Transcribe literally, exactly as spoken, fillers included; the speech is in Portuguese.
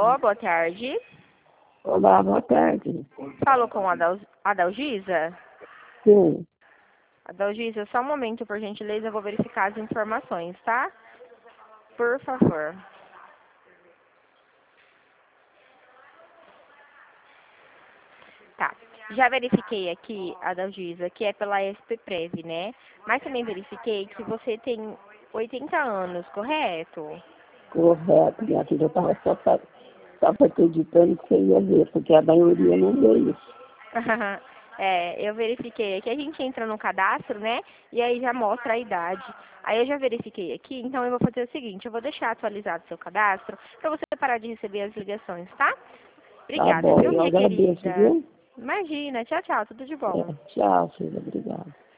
Alô, boa tarde. Olá, boa tarde. Falo com a Adal Adalgisa? Sim. Adalgisa, só um momento, por gentileza, eu vou verificar as informações, tá? Por favor. Tá. Já verifiquei aqui, Adalgisa, que é pela S P Prev, né? Mas também verifiquei que você tem oitenta anos, correto? Correto, minha filha. Eu estava só, pa- só acreditando que você ia ver, porque a maioria não vê isso. É, eu verifiquei aqui, a gente entra no cadastro, né? E aí já mostra a idade. Aí eu já verifiquei aqui, então eu vou fazer o seguinte, eu vou deixar atualizado o seu cadastro para você parar de receber as ligações, tá? Tá Obrigada, bom, viu, eu minha agradeço, querida? viu? Imagina, tchau, tchau, tudo de bom. É, tchau, filha. Obrigada.